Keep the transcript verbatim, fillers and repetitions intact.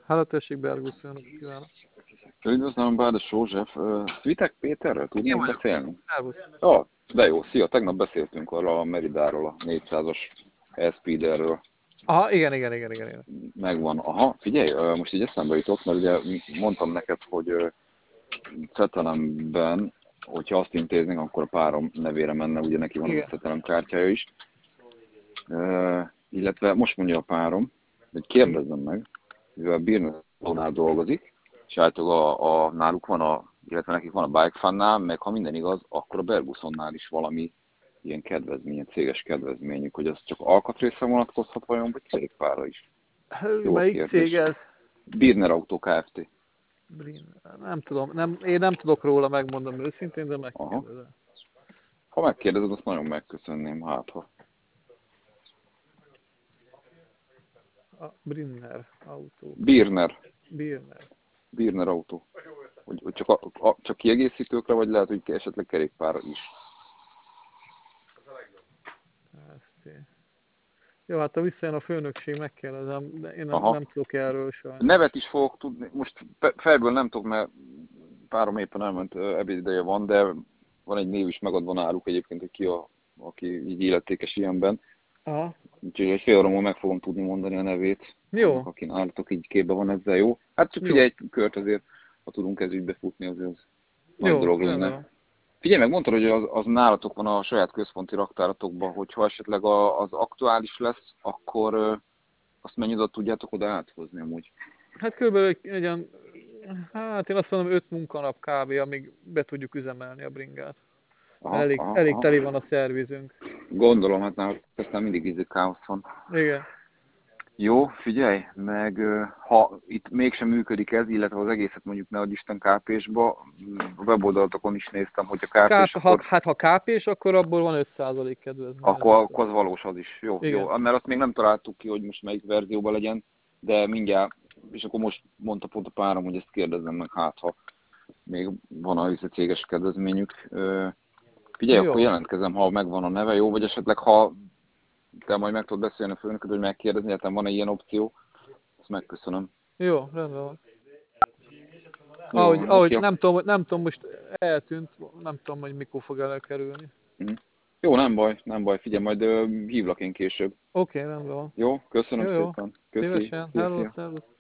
Hello, tessék, Bergusz, jó napot kívánok. Üdvözlöm, Bádos József. Ö, Svitek Péterrel Én tudnék vagyok. beszélni? Szervusz. Ja, de jó, szia, tegnap beszéltünk arra a Meridáról, a négyszázas Speederről. Aha, igen, igen, igen, igen. igen. Megvan. Aha, figyelj, ö, most így eszembe jutott, mert ugye mondtam neked, hogy ö, Cetelemben, hogyha azt intéznénk, akkor a párom nevére menne, ugye neki van az a Igen. Cetelem kártyája is. Ö, illetve most mondja a párom, hogy Igen. kérdezzem meg, mivel Birnónál dolgozik, és általában a, a, náluk van a, illetve nekik van a Bike Funnál, meg ha minden igaz, akkor a Bergussonnál is valami ilyen kedvezmény, céges kedvezményük, hogy az csak alkatrészre vonatkozhat vajon, vagy kerékpárra is? Hű, Jó a melyik cég kérdés. ez? Birner Autó Kft. Brin. Nem tudom, nem, én nem tudok róla, megmondom őszintén, de Aha. megkérdezem. Ha megkérdezed, azt nagyon megköszönném, hát ha. A Brinner autó. Birner. Birner. Birner Autó. Hogy, hogy csak, a, a, csak kiegészítőkre, vagy lehet, hogy esetleg kerékpárra is. Kft. Jó, hát ha visszajön a főnökség, megkérdezem, de én nem, Aha. nem tudok erről sajnos. Nevet is fogok tudni, most fejből nem tudok, mert párom éppen elment, ebédideje van, de van egy név is megadva náluk egyébként, hogy ki a, aki így illetékes ilyenben. Aha. Úgyhogy egy fél óra múlva meg fogom tudni mondani a nevét Jó. annak, aki nálatok így képbe van, ezzel jó. Hát csak Jó. figyelj, egy kört azért, ha tudunk ez ügybe futni, azért az nagy Jó, dolog rendben lenne. van. Figyelj meg, mondtad, hogy az, az nálatok van a saját központi raktáratokban, hogyha esetleg a, az aktuális lesz, akkor ö, azt mennyi tudjátok oda áthozni amúgy? Hát körülbelül egy, egy olyan, hát én azt mondom öt munkanap kb. Amíg be tudjuk üzemelni a bringát. Aha, Elég, aha, elég aha. teli van a szervizünk. Gondolom, hát náluk aztán mindig ízi káosz van. Igen. Jó, figyelj, meg ö, ha itt mégsem működik ez, illetve az egészet mondjuk ne adj Isten kápésba, a weboldalatokon is néztem, hogy a kápés, Káp, ha, akkor, hát ha kápés, akkor abból van öt százalék kedvezmény. Ez akkor, biztos. akkor az valós az is. Jó, Igen. jó, mert azt még nem találtuk ki, hogy most melyik verzióban legyen, de mindjárt, és akkor most mondta pont a párom, hogy ezt kérdezzem meg, hát ha még van a céges kedvezményük. Ö, Figyelj, akkor Jó. jelentkezem, ha megvan a neve, jó, vagy esetleg ha te majd meg tudod beszélni a főnököd, hogy megkérdezni, hát van-e ilyen opció, azt megköszönöm. Jó, rendben van. Jó, Ahogy, ahogy oké. nem tudom, nem tudom, most eltűnt, nem tudom, hogy mikor fog előkerülni. Mhm. Jó, nem baj, nem baj, figyelj, majd ö, hívlak én később. Oké, rendben van. Jó, köszönöm Jó, jó. szépen. Köszi, Szívesen. szia, Hello, szia. szervusz.